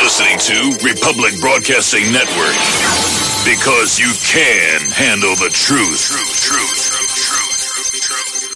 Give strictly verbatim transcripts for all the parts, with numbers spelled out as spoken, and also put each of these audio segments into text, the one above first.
listening to Republic Broadcasting Network, because you can handle the truth. Truth, truth, truth, truth, truth.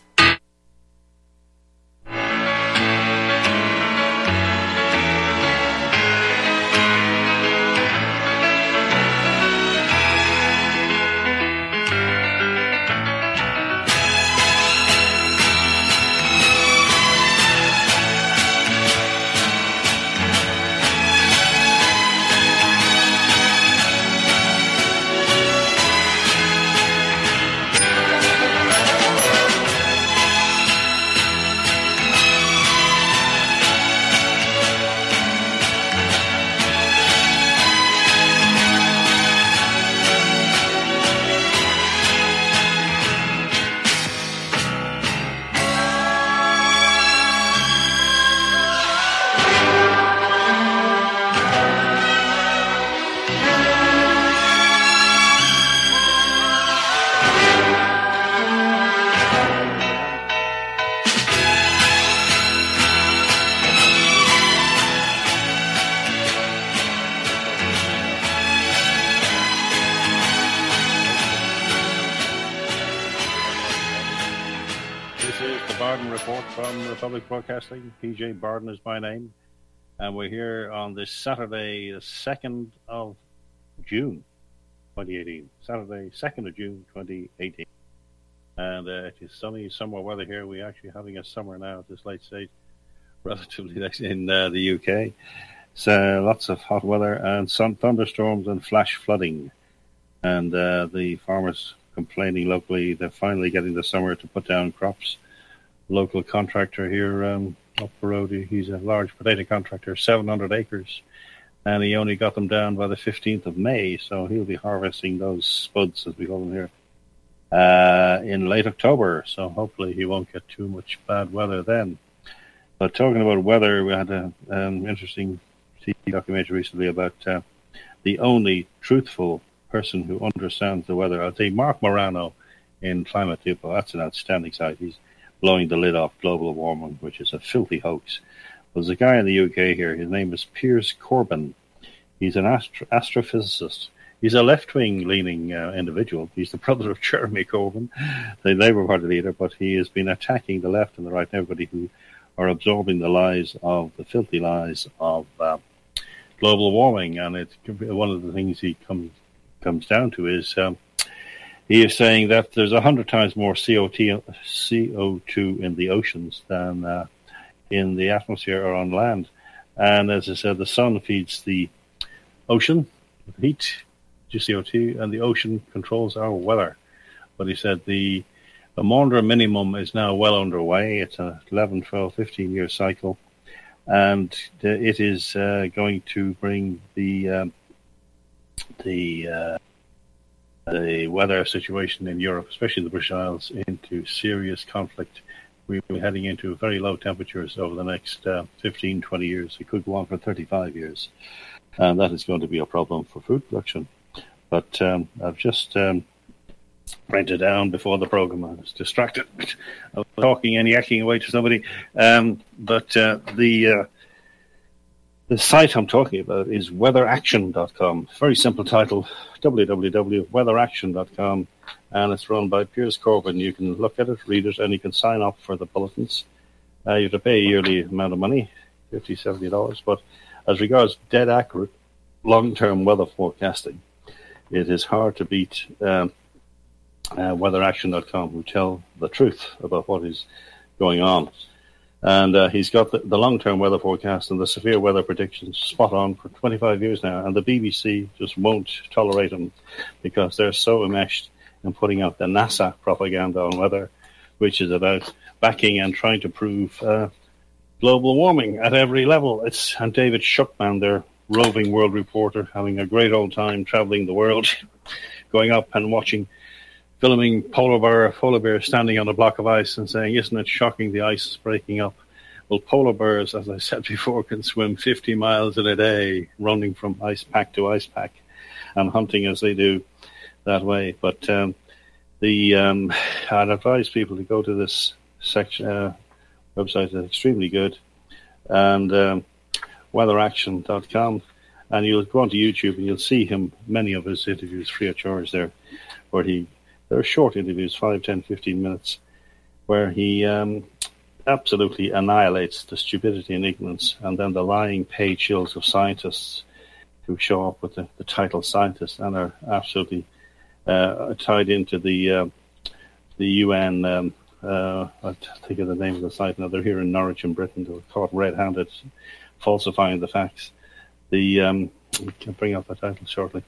Republic Broadcasting. P J Barden is my name, and we're here on this Saturday, the second of June, twenty eighteen. Saturday, second of June, twenty eighteen. And uh, it is sunny summer weather here. We're actually having a summer now at this late stage, relatively late in uh, the U K. So lots of hot weather and some thunderstorms and flash flooding. And uh, the farmers complaining locally, they're finally getting the summer to put down crops. Local contractor here um, up the road, he's a large potato contractor, seven hundred acres, and he only got them down by the fifteenth of May, so he'll be harvesting those spuds, as we call them here, uh, in late October, so hopefully he won't get too much bad weather then. But talking about weather, we had an um, interesting T V documentary recently about uh, the only truthful person who understands the weather. I'd say Mark Morano in Climate Depot. That's an outstanding site. He's blowing the lid off global warming, which is a filthy hoax. There's a guy in the U K here. His name is Piers Corbyn. He's an astro- astrophysicist. He's a left-wing leaning uh, individual. He's the brother of Jeremy Corbyn, the Labour Party leader, but he has been attacking the left and the right, and everybody who are absorbing the lies of, the filthy lies of uh, global warming. And it's one of the things he comes comes down to is um, he is saying that there's a hundred times more C O two in the oceans than uh, in the atmosphere or on land. And as I said, the sun feeds the ocean with heat, C O two, and the ocean controls our weather. But he said the, the Maunder minimum is now well underway. It's an eleven, twelve, fifteen-year cycle. And it is uh, going to bring the... Um, the uh, the weather situation in Europe, especially the British Isles, into serious conflict. We're heading into very low temperatures over the next uh, fifteen, twenty years. It could go on for thirty-five years. And that is going to be a problem for food production. But um, I've just um, rented down before the program. I was distracted. I was talking and yakking away to somebody. Um, but uh, the... Uh, The site I'm talking about is weather action dot com. Very simple title, w w w dot weather action dot com, and it's run by Piers Corbyn. You can look at it, read it, and you can sign up for the bulletins. Uh, you have to pay a yearly amount of money, fifty dollars, seventy dollars, but as regards dead accurate long-term weather forecasting, it is hard to beat um, uh, weather action dot com, who tell the truth about what is going on. And uh, he's got the, the long-term weather forecast and the severe weather predictions spot on for twenty-five years now. And the B B C just won't tolerate them because they're so enmeshed in putting out the NASA propaganda on weather, which is about backing and trying to prove uh, global warming at every level. It's and David Schuckman, their roving world reporter, having a great old time traveling the world, going up and watching, filming polar bear, polar bear standing on a block of ice and saying, isn't it shocking the ice is breaking up? Well, polar bears, as I said before, can swim fifty miles in a day, running from ice pack to ice pack and hunting as they do that way. But um, the um, I'd advise people to go to this section, uh, website. It's extremely good. And um, weather action dot com. And you'll go onto YouTube and you'll see him, many of his interviews free of charge there, where he, they're short interviews, five, ten, fifteen minutes, where he um, absolutely annihilates the stupidity and ignorance and then the lying paid shills of scientists who show up with the, the title scientists and are absolutely uh, tied into the uh, the U N, um, uh, I think of the name of the site now, they're here in Norwich in Britain, they were caught red-handed falsifying the facts. The um, we can bring up the title shortly.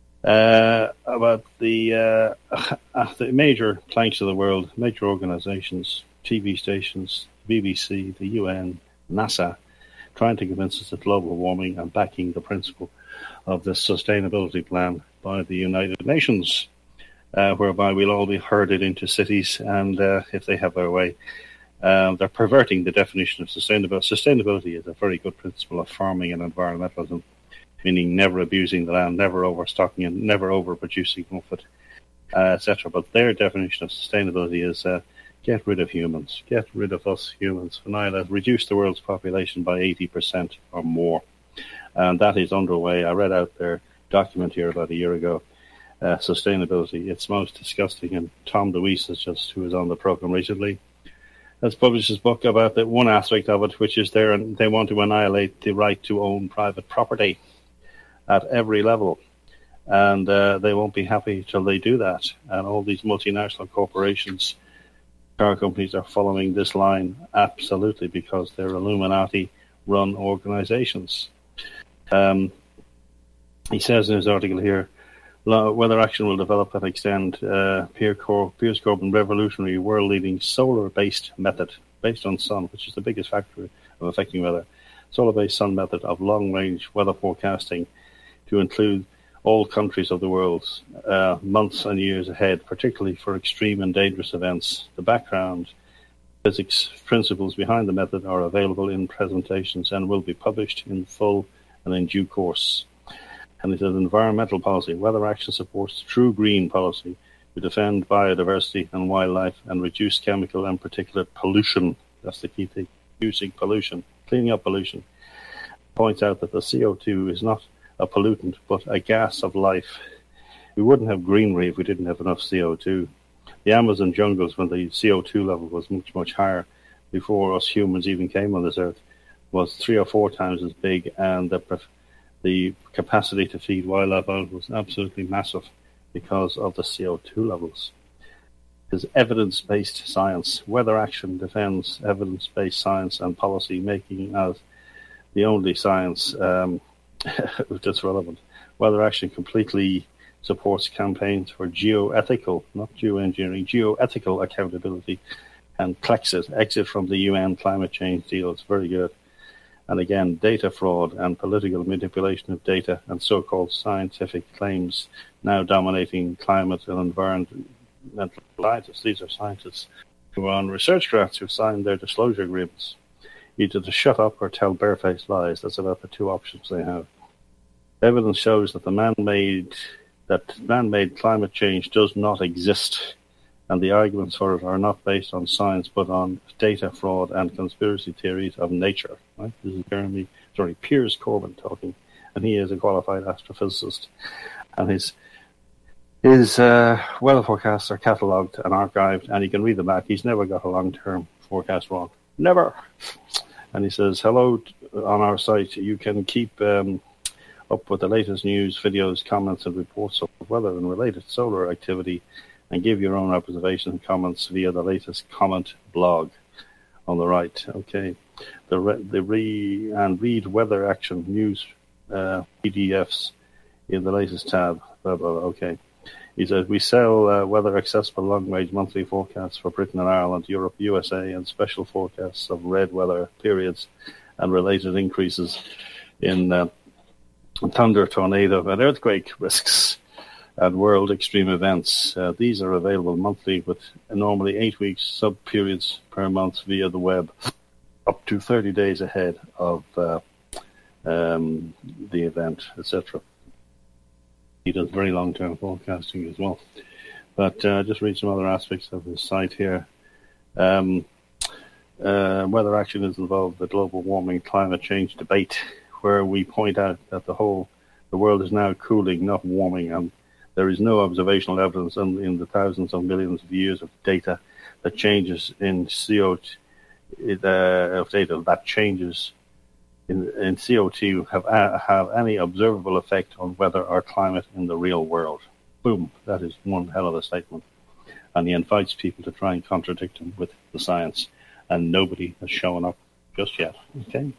Uh, about the uh, the major planks of the world, major organizations, T V stations, B B C, the U N, NASA, trying to convince us that global warming and backing the principle of the sustainability plan by the United Nations, uh, whereby we'll all be herded into cities, and uh, if they have their way, uh, they're perverting the definition of sustainability. Sustainability is a very good principle of farming and environmentalism, meaning never abusing the land, never overstocking and never overproducing of it, uh, et cetera. But their definition of sustainability is uh, get rid of humans, get rid of us humans, annihilate, reduce the world's population by eighty percent or more. And that is underway. I read out their document here about a year ago, uh, sustainability. It's most disgusting. And Tom DeWeese, is just, who was on the program recently, has published his book about the one aspect of it, which is there, and they want to annihilate the right to own private property at every level. And uh, they won't be happy till they do that. And all these multinational corporations, car companies, are following this line absolutely because they're Illuminati-run organizations. Um, he says in his article here, weather action will develop and extend uh, Piers Corbin revolutionary world-leading solar-based method based on sun, which is the biggest factor of affecting weather. Solar-based sun method of long-range weather forecasting to include all countries of the world, uh, months and years ahead, particularly for extreme and dangerous events. The background physics principles behind the method are available in presentations and will be published in full and in due course. And it is environmental policy. Weather action supports true green policy to defend biodiversity and wildlife and reduce chemical and particulate pollution. That's the key thing, reducing pollution, cleaning up pollution. Points out that the C O two is not a pollutant, but a gas of life. We wouldn't have greenery if we didn't have enough C O two. The Amazon jungles, when the C O two level was much, much higher before us humans even came on this earth, was three or four times as big, and the, the capacity to feed wildlife out was absolutely massive because of the C O two levels. It is evidence-based science. Weather action defends evidence-based science and policy making as the only science um, that's relevant. Weather action completely supports campaigns for geoethical, not geoengineering, geoethical accountability, and Clexit, exit from the U N climate change deal. It's very good. And again, data fraud and political manipulation of data and so-called scientific claims now dominating climate and environmental scientists. These are scientists who are on research grants who've signed their disclosure agreements, either to shut up or tell barefaced lies. That's about the two options they have. Evidence shows that the man-made that man-made climate change does not exist, and the arguments for it are not based on science but on data fraud and conspiracy theories of nature. Right? This is Jeremy, sorry, Piers Corbin talking, and he is a qualified astrophysicist, and his his uh, weather forecasts are catalogued and archived, and you can read them back. He's never got a long-term forecast wrong, never. And he says, hello, on our site, you can keep um, up with the latest news, videos, comments, and reports of weather and related solar activity, and give your own observations and comments via the latest comment blog on the right. Okay. The, re- the re- and read weather action news uh, P D Fs in the latest tab. Blah, blah, blah. Okay. He says, we sell uh, weather-accessible long-range monthly forecasts for Britain and Ireland, Europe, U S A, and special forecasts of red weather periods and related increases in uh, thunder, tornado, and earthquake risks and world extreme events. Uh, these are available monthly with normally eight weeks sub-periods per month via the web, up to thirty days ahead of uh, um, the event, et cetera. He does very long-term forecasting as well. But uh, just read some other aspects of his site here. Um, uh, weather action is involved in the global warming climate change debate, where we point out that the whole The world is now cooling, not warming, and there is no observational evidence in, in the thousands of millions of years of data that changes in C O two uh, of data that changes in, in C O two have uh, have any observable effect on weather or climate in the real world. Boom! That is one hell of a statement, and he invites people to try and contradict him with the science, and nobody has shown up just yet. Okay.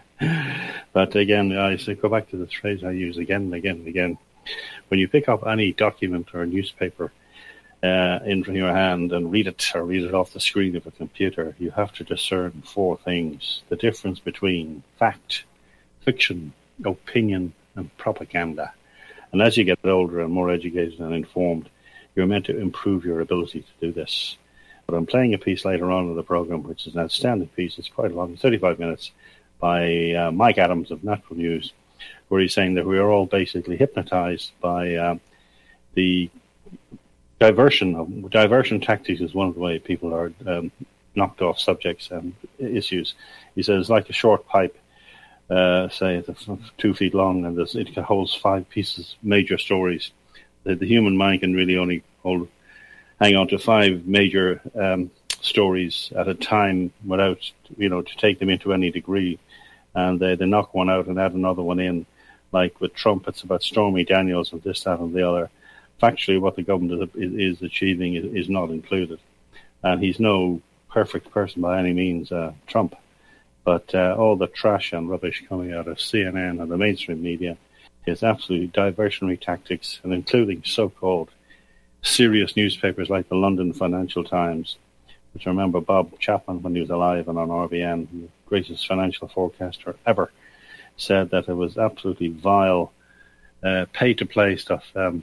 But again, I say go back to the phrase I use again and again and again. When you pick up any document or newspaper uh, in your hand and read it or read it off the screen of a computer, you have to discern four things. The difference between fact, fiction, opinion, and propaganda. And as you get older and more educated and informed, you're meant to improve your ability to do this. But I'm playing a piece later on in the program, which is an outstanding piece. It's quite long, thirty-five minutes, by uh, Mike Adams of Natural News, where he's saying that we are all basically hypnotized by uh, the diversion of diversion tactics is one of the way people are um, knocked off subjects and issues. He says it's like a short pipe, uh, say it's two feet long, and it holds five pieces, major stories. The, the human mind can really only hold, hang on to five major um, stories at a time without, you know, to take them into any degree. And they, they knock one out and add another one in. Like with Trump, it's about Stormy Daniels and this, that, and the other. Factually, what the government is, is achieving is, is not included. And he's no perfect person by any means, uh, Trump. But uh, all the trash and rubbish coming out of C N N and the mainstream media is absolutely diversionary tactics, and including so-called serious newspapers like the London Financial Times, which I remember Bob Chapman, when he was alive and on R B N, the greatest financial forecaster ever, said that it was absolutely vile, uh, pay-to-play stuff. Um,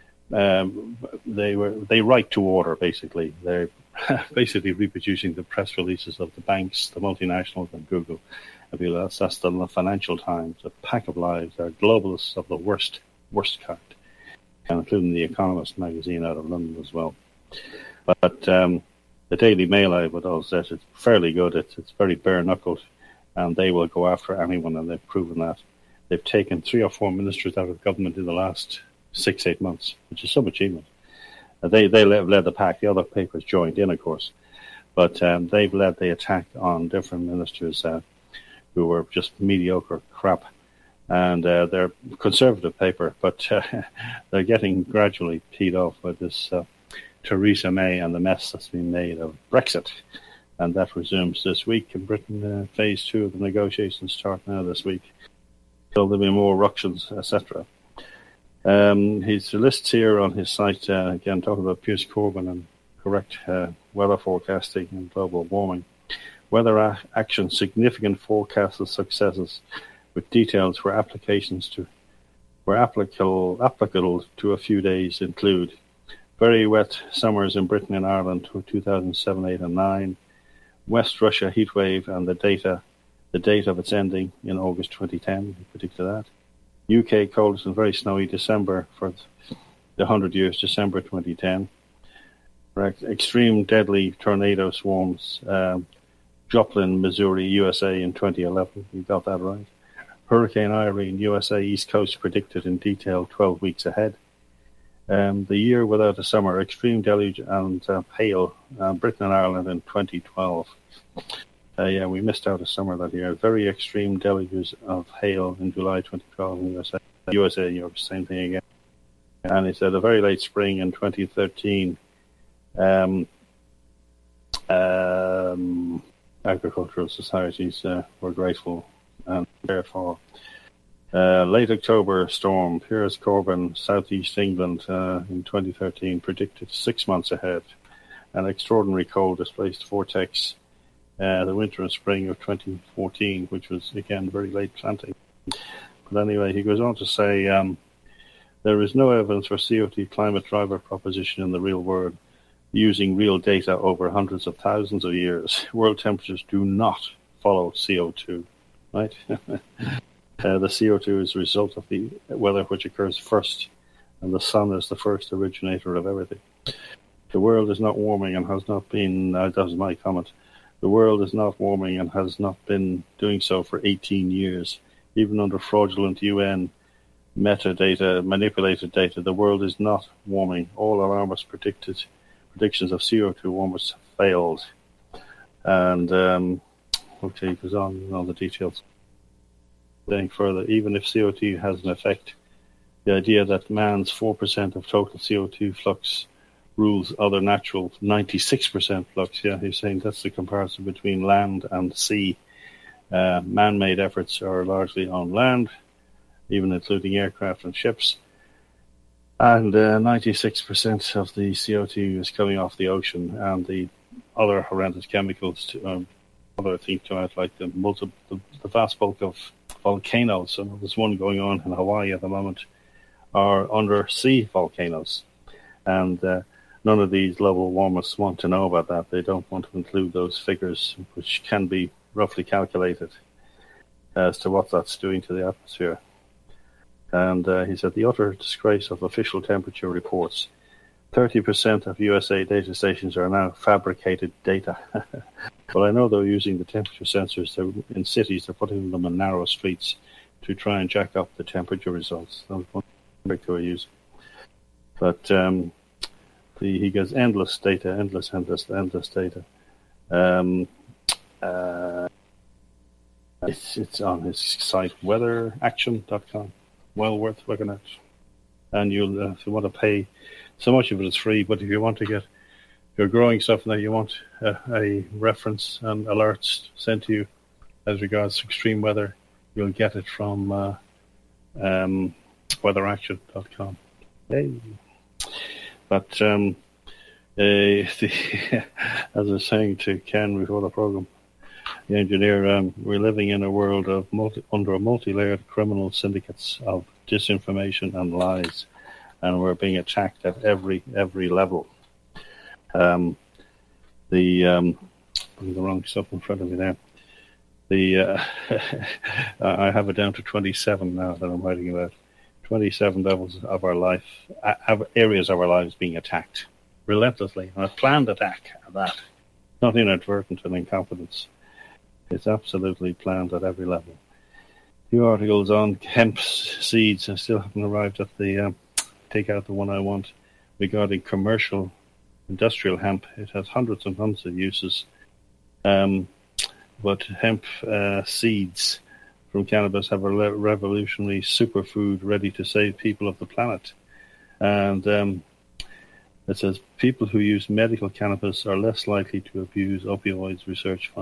um, they were they write to order, basically. They're basically reproducing the press releases of the banks, the multinationals, and Google. That's, that's the Financial Times, a pack of lies. They're globalists of the worst, worst kind, including the Economist magazine out of London as well. But um, the Daily Mail, I would also say, it's fairly good. It's, it's very bare-knuckled, and they will go after anyone, and they've proven that. They've taken three or four ministers out of government in the last six, eight months, which is some achievement. Uh, they they led, led the pack. The other papers joined in, of course. But um, they've led the attack on different ministers uh, who were just mediocre crap. And uh, they're a conservative paper, but uh, they're getting gradually peed off by this uh, Theresa May and the mess that's been made of Brexit. And that resumes this week in Britain. Uh, phase two of the negotiations start now this week. So there'll be more ructions, et cetera. Um, his lists here on his site, uh, again, talking about Piers Corbyn and correct uh, weather forecasting and global warming. Weather a- action, significant forecasted successes with details where applications to where applicable applicable to a few days include very wet summers in Britain and Ireland to two thousand seven, eight, and nine. West Russia heatwave and the data, the date of its ending in August twenty ten. We predicted that. U K coldest and very snowy December for the hundred years, December twenty ten. Extreme deadly tornado swarms, um, Joplin, Missouri, U S A in twenty eleven. You got that right. Hurricane Irene, U S A East Coast predicted in detail twelve weeks ahead. Um, the year without a summer, extreme deluge and uh, hail, uh, Britain and Ireland in twenty twelve. Uh, yeah, we missed out a summer that year. Very extreme deluges of hail in July twenty twelve in the U S A. U S A, Europe, same thing again. And he said a very late spring in twenty thirteen. Um, um, agricultural societies uh, were grateful, and therefore uh, late October storm, Piers Corbyn, southeast England uh, in twenty thirteen predicted six months ahead. An extraordinary cold displaced vortex uh, the winter and spring of twenty fourteen, which was again very late planting. But anyway, he goes on to say um, there is no evidence for C O two climate driver proposition in the real world. Using real data over hundreds of thousands of years, world temperatures do not follow C O two, right? uh, the C O two is a result of the weather which occurs first, and the sun is the first originator of everything. The world is not warming and has not been, uh, that was my comment, the world is not warming and has not been doing so for eighteen years, even under fraudulent U N metadata, manipulated data. The world is not warming. All alarmist predicted predictions of C O two warmers failed. And um, okay, it goes on and all the details. Going further, even if C O two has an effect, the idea that man's four percent of total C O two flux rules other natural ninety-six percent flux. Yeah, he's saying that's the comparison between land and sea. Uh, man-made efforts are largely on land, even including aircraft and ships. And uh, ninety-six percent of the C O two is coming off the ocean, and the other horrendous chemicals, to, um, other things to add, like the, multi- the, the vast bulk of volcanoes, and there's one going on in Hawaii at the moment, are undersea volcanoes. And uh, none of these global warmers want to know about that. They don't want to include those figures, which can be roughly calculated as to what that's doing to the atmosphere. And uh, he said the utter disgrace of official temperature reports. thirty percent of U S A data stations are now fabricated data. Well, I know they're using the temperature sensors in cities. They're putting them in narrow streets to try and jack up the temperature results. That was one trick they were using. But um, the, he gets endless data, endless, endless, endless data. Um, uh, it's, it's on his site, weather action dot com. Well worth looking at. And you'll, uh, if you want to pay, so much of it is free, but if you want to get, if you're growing stuff now, you want a, a reference and alerts sent to you as regards to extreme weather, you'll get it from uh, um, weather action dot com. Hey. But um, uh, the, as I was saying to Ken before the program, the engineer, um, we're living in a world of multi, under a multi-layered criminal syndicates of disinformation and lies, and we're being attacked at every every level. Um, the um, the wrong stuff in front of me there. The uh, I have it down to twenty-seven now that I'm writing about. twenty-seven levels of our life, uh, areas of our lives being attacked relentlessly, and a planned attack at that. Not inadvertent and incompetence. It's absolutely planned at every level. Few articles on hemp seeds. I still haven't arrived at the, um, take out the one I want, regarding commercial industrial hemp. It has hundreds and hundreds of uses. Um, but hemp uh, seeds from cannabis have a le- revolutionary superfood ready to save people of the planet. And um, it says people who use medical cannabis are less likely to abuse opioids, research fund.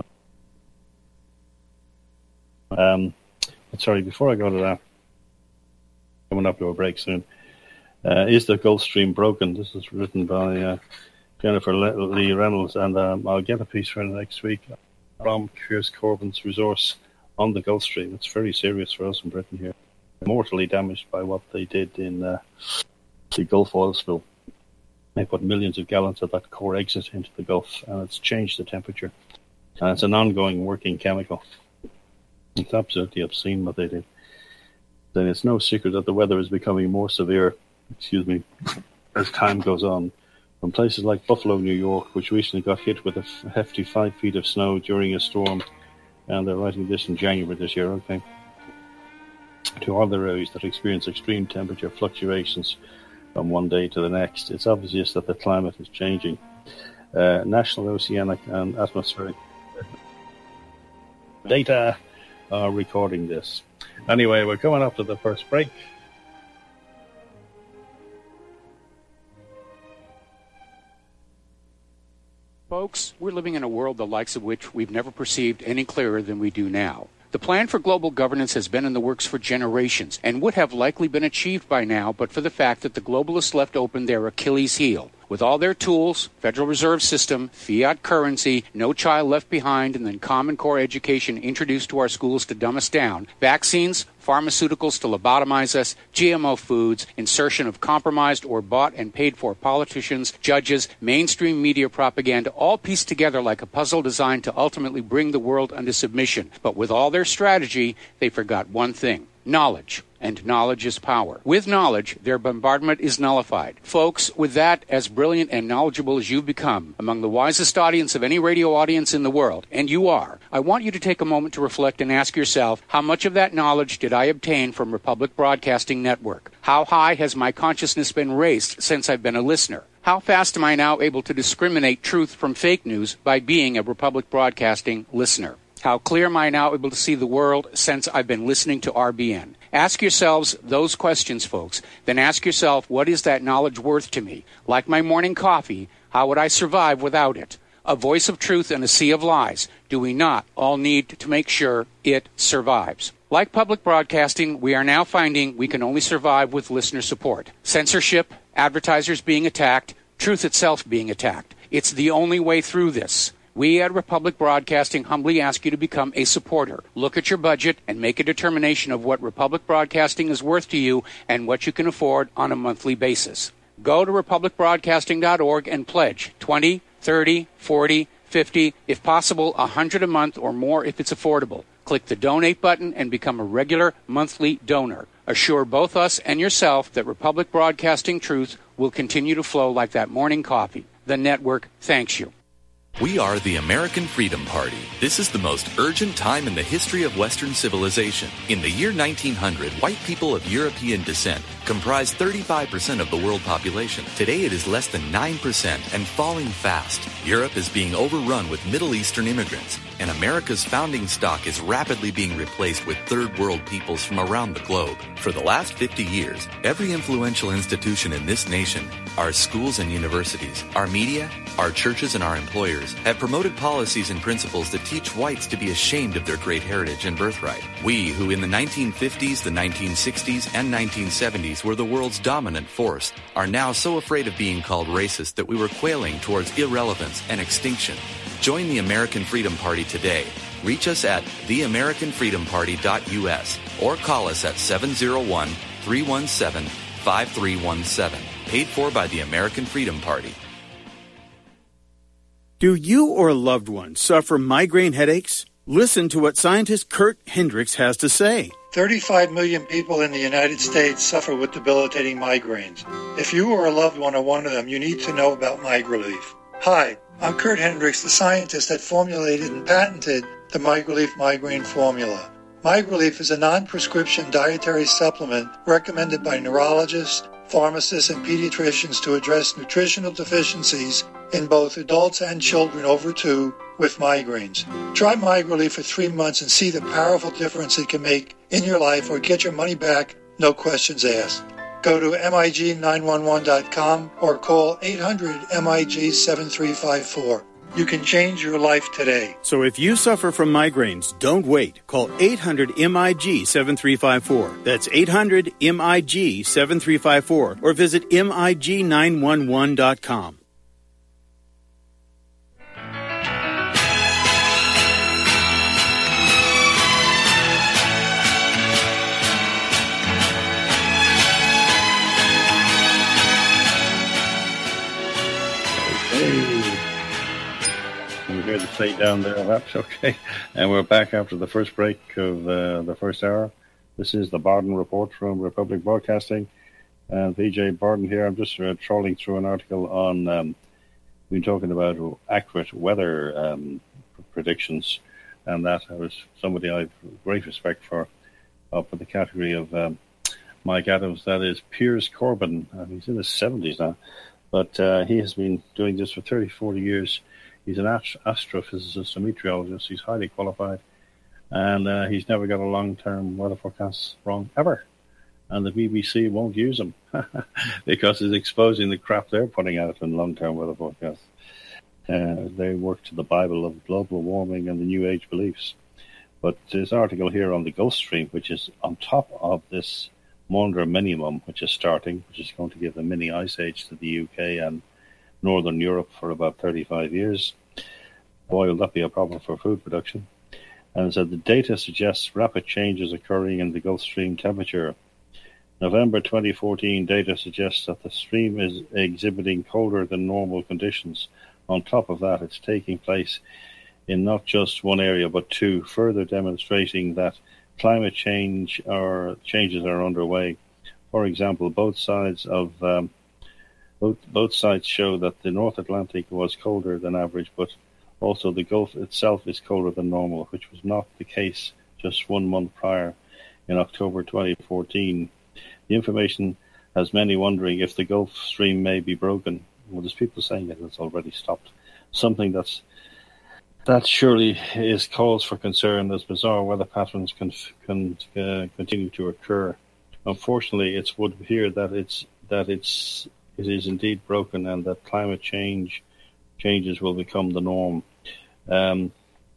Um, but sorry, before I go to that, coming up to a break soon, uh, is the Gulf Stream broken? This is written by uh, Jennifer Le- Lee Reynolds, and um, I'll get a piece for next week from Piers Corbyn's resource on the Gulf Stream. It's very serious for us in Britain here. Mortally damaged by what they did in uh, the Gulf oil spill. They put millions of gallons of that core exit into the Gulf, and it's changed the temperature. And it's an ongoing working chemical. It's absolutely obscene what they did. Then it's no secret that the weather is becoming more severe, excuse me, as time goes on. From places like Buffalo, New York, which recently got hit with a hefty five feet of snow during a storm, and they're writing this in January this year, okay, to other areas that experience extreme temperature fluctuations from one day to the next. It's obvious that the climate is changing. Uh, National Oceanic and Atmospheric Data are recording this. Anyway, we're coming up to the first break. Folks, we're living in a world the likes of which we've never perceived any clearer than we do now. The plan for global governance has been in the works for generations and would have likely been achieved by now but for the fact that the globalists left open their Achilles heel. With all their tools, Federal Reserve System, fiat currency, no child left behind, and then Common Core education introduced to our schools to dumb us down, vaccines, pharmaceuticals to lobotomize us, G M O foods, insertion of compromised or bought and paid for politicians, judges, mainstream media propaganda, all pieced together like a puzzle designed to ultimately bring the world under submission. But with all their strategy, they forgot one thing. knowledge. And knowledge is power. With knowledge, their bombardment is nullified. Folks, with that, as brilliant and knowledgeable as you've become, among the wisest audience of any radio audience in the world, and you are, I want you to take a moment to reflect and ask yourself, how much of that knowledge did I obtain from Republic Broadcasting Network? How high has my consciousness been raised since I've been a listener? How fast am I now able to discriminate truth from fake news by being a Republic Broadcasting listener? How clear am I now able to see the world since I've been listening to R B N? Ask yourselves those questions, folks. Then ask yourself, what is that knowledge worth to me? Like my morning coffee, how would I survive without it? A voice of truth in a sea of lies. Do we not all need to make sure it survives? Like public broadcasting, we are now finding we can only survive with listener support. Censorship, advertisers being attacked, truth itself being attacked. It's the only way through this. We at Republic Broadcasting humbly ask you to become a supporter. Look at your budget and make a determination of what Republic Broadcasting is worth to you and what you can afford on a monthly basis. Go to republic broadcasting dot org and pledge twenty, thirty, forty, fifty, if possible one hundred a month or more if it's affordable. Click the donate button and become a regular monthly donor. Assure both us and yourself that Republic Broadcasting truth will continue to flow like that morning coffee. The network thanks you. We are the American Freedom Party. This is the most urgent time in the history of Western civilization. In the year nineteen hundred, white people of European descent comprised thirty-five percent of the world population. Today it is less than nine percent and falling fast. Europe is being overrun with Middle Eastern immigrants, and America's founding stock is rapidly being replaced with third world peoples from around the globe. For the last fifty years, every influential institution in this nation, our schools and universities, our media, our churches and our employers, have promoted policies and principles that teach whites to be ashamed of their great heritage and birthright. We, who in the nineteen fifties, the nineteen sixties, and nineteen seventies were the world's dominant force, are now so afraid of being called racist that we were quailing towards irrelevance and extinction. Join the American Freedom Party today. Reach us at the american freedom party dot u s or call us at seven oh one, three one seven, five three one seven. Paid for by the American Freedom Party. Do you or a loved one suffer migraine headaches? Listen to what scientist Kurt Hendricks has to say. thirty-five million people in the United States suffer with debilitating migraines. If you or a loved one are one of them, you need to know about MigraLief. Hi, I'm Kurt Hendricks, the scientist that formulated and patented the MigraLief migraine formula. MigraLief is a non-prescription dietary supplement recommended by neurologists, pharmacists, and pediatricians to address nutritional deficiencies in both adults and children over two with migraines. Try MigraLief for three months and see the powerful difference it can make in your life, or get your money back, no questions asked. Go to M I G nine one one dot com or call eight hundred M I G seven three five four. You can change your life today. So if you suffer from migraines, don't wait. Call eight hundred M I G seven three five four. That's eight hundred M I G seven three five four, or visit M I G nine one one dot com. You hear the say down there, that's okay. And we're back after the first break of uh, the first hour. This is the Barden Report from Republic Broadcasting. And P J Barden here. I'm just uh, trawling through an article on, um, we've been talking about accurate weather um, predictions. And that was somebody I have great respect for, up in the category of um, Mike Adams. That is Piers Corbin. Uh, he's in his seventies now. But uh, he has been doing this for thirty, forty years. He's an astrophysicist, a meteorologist. He's highly qualified. And uh, he's never got a long-term weather forecast wrong, ever. And the B B C won't use him because he's exposing the crap they're putting out in long-term weather forecasts. Uh, they work to the Bible of global warming and the New Age beliefs. But this article here on the Gulf Stream, which is on top of this Maunder minimum, which is starting, which is going to give a mini ice age to the U K and Northern Europe for about thirty-five years. Boy, will that be a problem for food production. And so the data suggests rapid changes occurring in the Gulf Stream temperature. November twenty fourteen data suggests that the stream is exhibiting colder than normal conditions. On top of that, it's taking place in not just one area but two, further demonstrating that climate change or changes are underway. For example, both sides of um, both both sides show that the North Atlantic was colder than average, but also the Gulf itself is colder than normal, which was not the case just one month prior in October twenty fourteen. The information has many wondering if the Gulf Stream may be broken. Well, there's people saying that it's already stopped. Something that's that surely is cause for concern as bizarre weather patterns can can uh, continue to occur. Unfortunately, it's would appear that it's that it's it is indeed broken, and that climate change changes will become the norm. Um,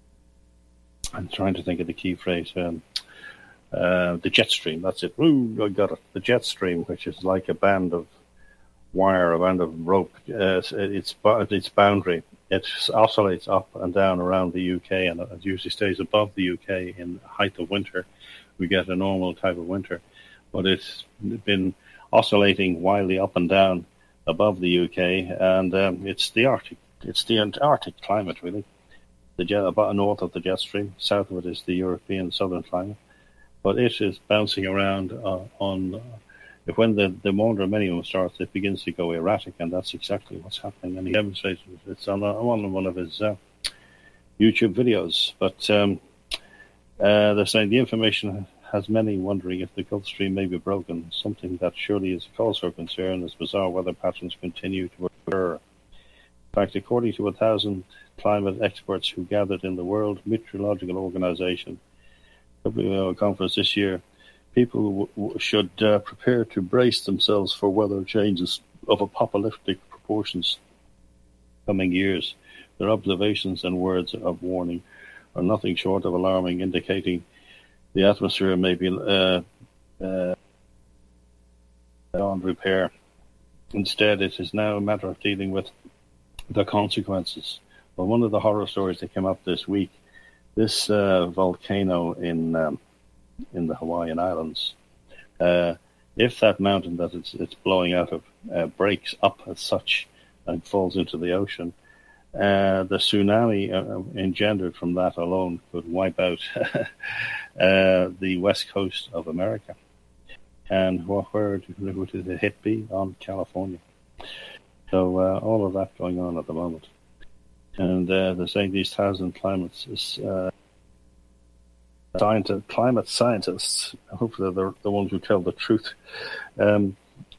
I'm trying to think of the key phrase. Um, uh, the jet stream. That's it. Ooh, I got it. The jet stream, which is like a band of wire, a band of rope. Uh, its its boundary. It oscillates up and down around the U K, and it usually stays above the U K in the height of winter. We get a normal type of winter, but it's been oscillating wildly up and down above the U K, and um, it's the Arctic. It's the Antarctic climate, really. The jet, about north of the jet stream, south of it is the European southern climate, but it is bouncing around uh, on. Uh, When the, the Maunder minimum starts, it begins to go erratic, and that's exactly what's happening. And he demonstrates it. It's on, a, on one of his uh, YouTube videos. But um, uh, they're saying the information has many wondering if the Gulf Stream may be broken, something that surely is a cause for concern as bizarre weather patterns continue to occur. In fact, according to a thousand climate experts who gathered in the World Meteorological Organization W M O conference this year, people w- w- should uh, prepare to brace themselves for weather changes of apocalyptic proportions coming years. Their observations and words of warning are nothing short of alarming, indicating the atmosphere may be uh, uh, beyond repair. Instead, it is now a matter of dealing with the consequences. Well, one of the horror stories that came up this week, this uh, volcano in um, in the Hawaiian Islands, uh, if that mountain that it's, it's blowing out of uh, breaks up as such and falls into the ocean, uh, the tsunami uh, engendered from that alone could wipe out uh, the west coast of America. And where would the hit be? On California. So uh, all of that going on at the moment. And uh, they're saying these thousand climates is... Uh, Scientist, climate scientists, hopefully they're the ones who tell the truth, um,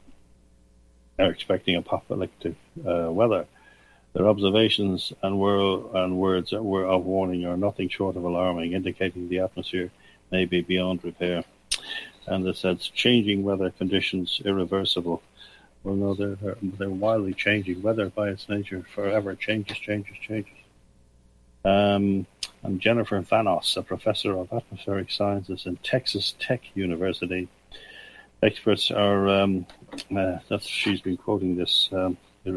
are expecting apocalyptic uh, weather. Their observations and, wor- and words were of warning are nothing short of alarming, indicating the atmosphere may be beyond repair. And it says changing weather conditions irreversible. Well, no, they're, they're, they're wildly changing. Weather by its nature forever changes, changes, changes. Um, I'm Jennifer Vanos, a professor of atmospheric sciences in Texas Tech University. Experts are, um, uh, that's, she's been quoting this um,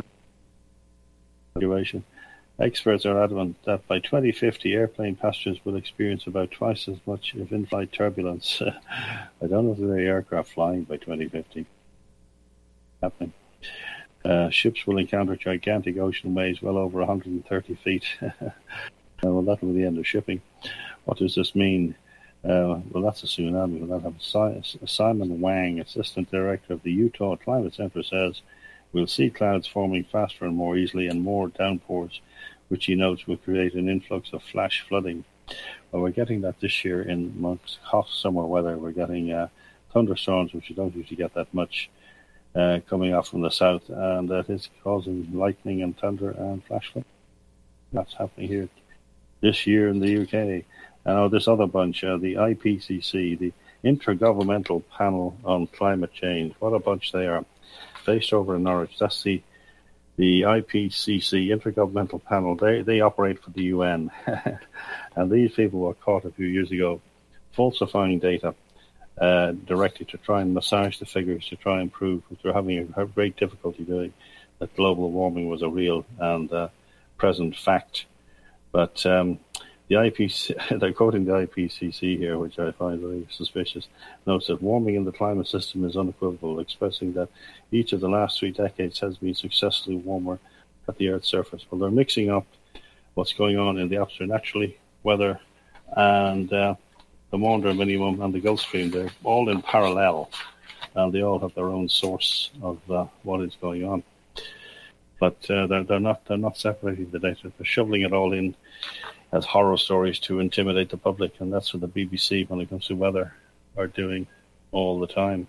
evaluation. Experts are adamant that by twenty fifty, airplane passengers will experience about twice as much of in-flight turbulence. I don't know if there are aircraft flying by twenty fifty. Happening. Uh, ships will encounter gigantic ocean waves well over one hundred thirty feet. Well, that will be the end of shipping. What does this mean? Uh, well, that's a tsunami. We'll have Simon Wang, Assistant Director of the Utah Climate Center, says we'll see clouds forming faster and more easily and more downpours, which he notes will create an influx of flash flooding. Well, we're getting that this year in amongst hot summer weather. We're getting uh, thunderstorms, which you don't usually get that much, uh, coming off from the south, and that is causing lightning and thunder and flash flooding. That's happening here this year in the U K. And uh, this other bunch, uh, the I P C C, the Intergovernmental Panel on Climate Change. What a bunch they are. Based over in Norwich. That's the the I P C C, Intergovernmental Panel. They they operate for the U N. And these people were caught a few years ago falsifying data uh, directly to try and massage the figures, to try and prove, which they're having a great difficulty doing, that global warming was a real and uh, present fact. But um, the I P C C, they're quoting the I P C C here, which I find very suspicious, notes that warming in the climate system is unequivocal, expressing that each of the last three decades has been successfully warmer at the Earth's surface. Well, they're mixing up what's going on in the atmosphere naturally, weather, and uh, the Maunder Minimum, and the Gulfstream. They're all in parallel, and they all have their own source of uh, what is going on. But uh, they're, they're not they're not separating the data. They're shoveling it all in as horror stories to intimidate the public, and that's what the B B C, when it comes to weather, are doing all the time.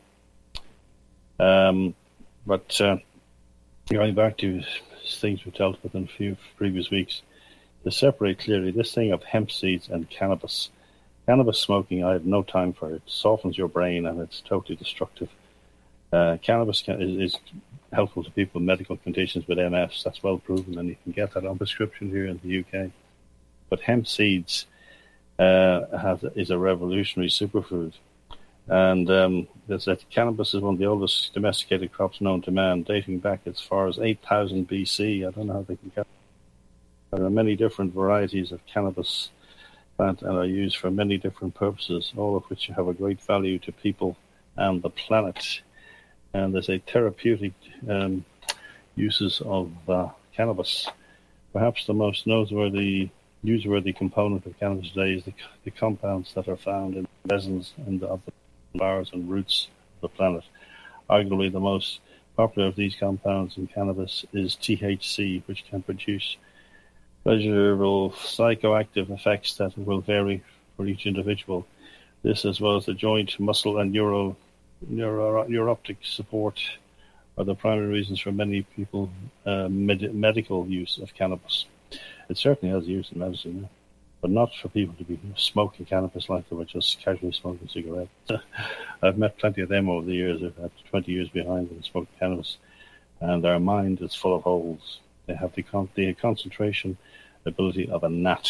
Um, but uh, going back to things we've dealt with in a few previous weeks, to separate clearly this thing of hemp seeds and cannabis. Cannabis smoking, I have no time for it. It softens your brain and it's totally destructive. Uh, cannabis can, is, is helpful to people with medical conditions with M S. That's well proven, and you can get that on prescription here in the U K. But hemp seeds uh, has, is a revolutionary superfood. And um, that cannabis is one of the oldest domesticated crops known to man, dating back as far as eight thousand B C. I don't know how they can get. There are many different varieties of cannabis plant and are used for many different purposes, all of which have a great value to people and the planet. And there's a therapeutic um, uses of uh, cannabis. Perhaps the most noteworthy, newsworthy component of cannabis today is the, the compounds that are found in resins and the flowers and roots of the planet. Arguably the most popular of these compounds in cannabis is T H C, which can produce pleasurable psychoactive effects that will vary for each individual. This, as well as the joint, muscle, and neuro, neuro neuroptic support, are the primary reasons for many people uh, med- medical use of cannabis. It certainly has use in medicine, but not for people to be smoking cannabis like they were just casually smoking cigarettes. I've met plenty of them over the years. I've had twenty years behind them smoking cannabis, and their mind is full of holes. They have the, con- the concentration ability of a gnat.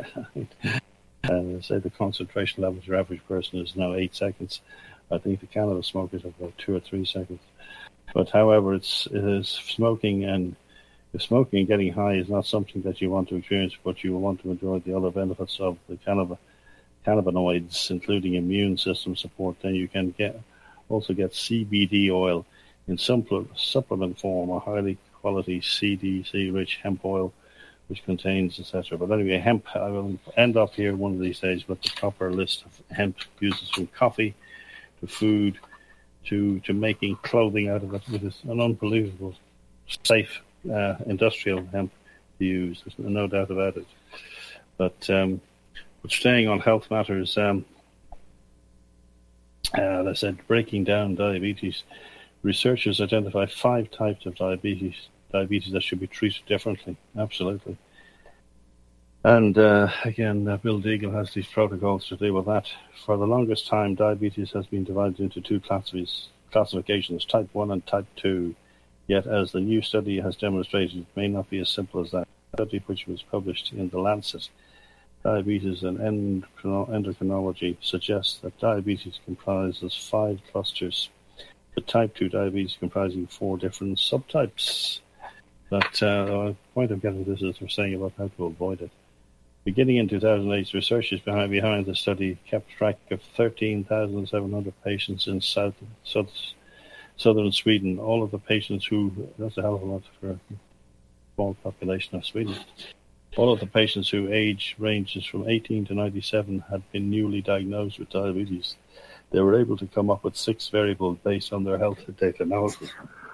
And they say the concentration level of your average person is now eight seconds. I think the cannabis smokers have about two or three seconds. But however, it's it is smoking and if smoking and getting high is not something that you want to experience, but you want to enjoy the other benefits of the cannab- cannabinoids, including immune system support, then you can get also get C B D oil in suppl- supplement form, a highly quality C D C-rich hemp oil, which contains et cetera. But anyway, hemp, I will end up here one of these days with the proper list of hemp uses, from coffee to food to to making clothing out of it, which is an unbelievable, safe uh, industrial hemp to use. There's no doubt about it. But, um, but staying on health matters, um, uh, as I said, breaking down diabetes, researchers identify five types of diabetes diabetes that should be treated differently. Absolutely. And uh, again, uh, Bill Deagle has these protocols to deal with that. For the longest time, diabetes has been divided into two classifications, type one and type two. Yet, as the new study has demonstrated, it may not be as simple as that. A study which was published in The Lancet, Diabetes and Endocrinology, suggests that diabetes comprises five clusters, with type two diabetes comprising four different subtypes. But uh, the point I'm getting to this is we're saying about how to avoid it. Beginning in two thousand eight, researchers behind, behind the study kept track of thirteen thousand seven hundred patients in south, south, southern Sweden. All of the patients who, that's a hell of a lot for a small population of Sweden. All of the patients whose age ranges from eighteen to ninety-seven had been newly diagnosed with diabetes. They were able to come up with six variables based on their health data analysis.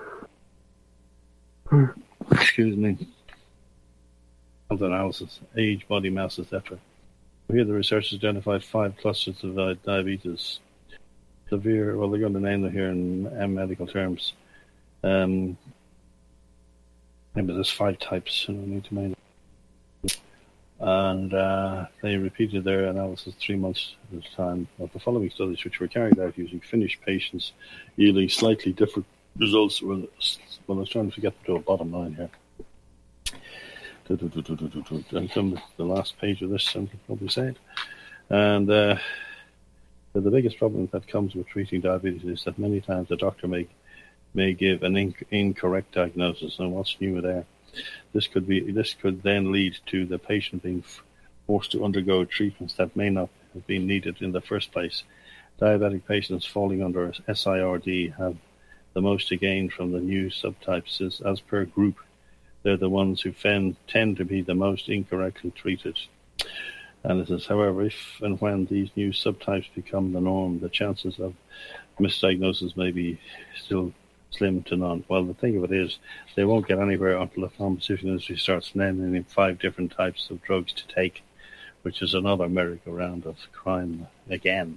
Excuse me. Health analysis, age, body mass, et cetera. Here the researchers identified five clusters of uh, diabetes. Severe, well, they're going to name them here in uh, medical terms. Um, maybe there's five types, and I need to name them. And uh, they repeated their analysis three months at a time of the following studies, which were carried out using Finnish patients, yielding slightly different results. Well, I was trying to get to a bottom line here. The last page of this, I'm probably saying. And uh, the biggest problem that comes with treating diabetes is that many times the doctor may may give an inc- incorrect diagnosis. And what's new there? This could be. This could then lead to the patient being forced to undergo treatments that may not have been needed in the first place. Diabetic patients falling under S I R D have the most to gain from the new subtypes. As, as per group, they're the ones who fen, tend to be the most incorrectly treated. And it says, however, if and when these new subtypes become the norm, the chances of misdiagnosis may be still slim to none. Well, the thing of it is, they won't get anywhere until the pharmaceutical industry starts naming five different types of drugs to take, which is another merry-go-round of crime again.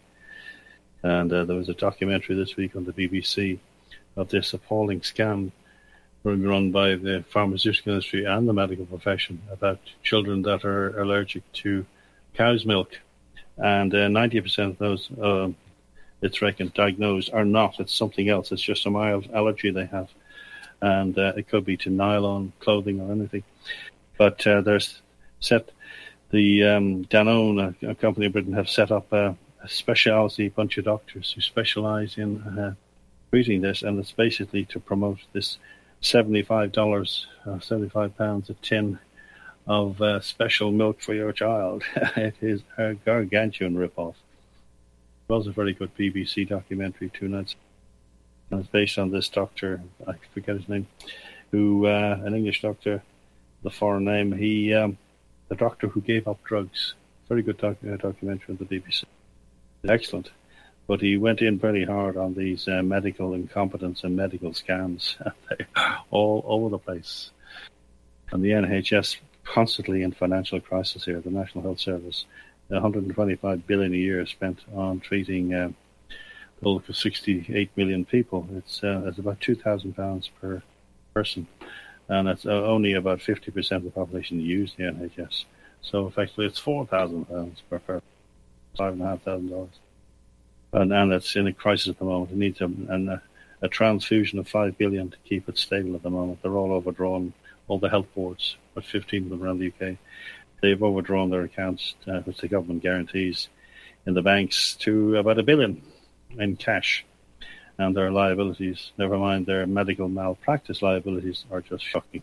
And uh, there was a documentary this week on the B B C of this appalling scam run by the pharmaceutical industry and the medical profession about children that are allergic to cow's milk. And uh, ninety percent of those, uh, it's reckoned, diagnosed are not. It's something else. It's just a mild allergy they have. And uh, it could be to nylon clothing or anything. But uh, there's set, the um, Danone, a, a company in Britain, have set up a, a specialty bunch of doctors who specialize in uh, treating this. And it's basically to promote this seventy-five dollars, uh, seventy-five pounds a tin of uh, special milk for your child. It is a gargantuan ripoff. It was a very good B B C documentary two nights. And it's based on this doctor, I forget his name, who, uh, an English doctor, the foreign name, he, um, the doctor who gave up drugs. Very good doc- uh, documentary on the B B C. Excellent. But he went in very hard on these uh, medical incompetence and medical scams. They're all over the place. And the N H S constantly in financial crisis here, the National Health Service. one hundred twenty-five billion dollars a year spent on treating uh, the bulk of sixty-eight million people. It's, uh, it's about two thousand pounds per person. And it's uh, only about fifty percent of the population use the N H S. So effectively it's four thousand pounds per person, five thousand five hundred dollars. And, and it's in a crisis at the moment. It needs a, an, a, a transfusion of five billion dollars to keep it stable at the moment. They're all overdrawn, all the health boards, but fifteen of them around the U K. They've overdrawn their accounts, uh, which the government guarantees, in the banks to about a billion in cash. And their liabilities, never mind their medical malpractice liabilities, are just shocking.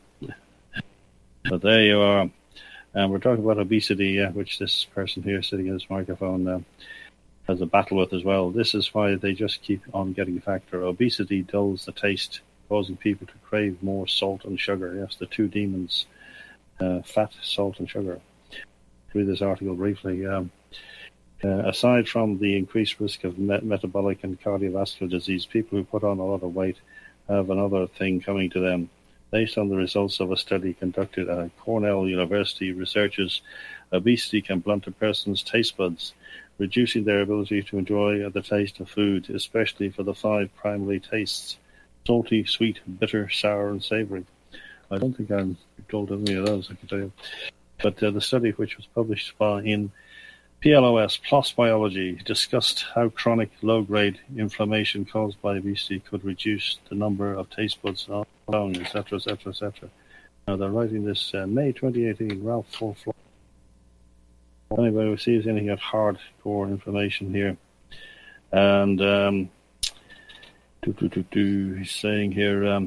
But there you are. And we're talking about obesity, uh, which this person here sitting in this microphone uh, has a battle with as well. This is why they just keep on getting fatter. Obesity dulls the taste, causing people to crave more salt and sugar. Yes, the two demons, uh, fat, salt, and sugar. Read this article briefly. Um, uh, aside from the increased risk of met- metabolic and cardiovascular disease, people who put on a lot of weight have another thing coming to them. Based on the results of a study conducted at Cornell University, researchers, obesity can blunt a person's taste buds, reducing their ability to enjoy the taste of food, especially for the five primary tastes: salty, sweet, bitter, sour, and savory. I don't think I'm told any of those, I can tell you. But uh, the study, which was published by, in P L O S, PLOS Biology, discussed how chronic low-grade inflammation caused by obesity could reduce the number of taste buds on tongue, et cetera, et cetera, et cetera. Now, they're writing this uh, May twenty eighteen, Ralph Fulflo. Anybody who sees anything at hardcore inflammation here. And um, do, do, do, do, he's saying here, um,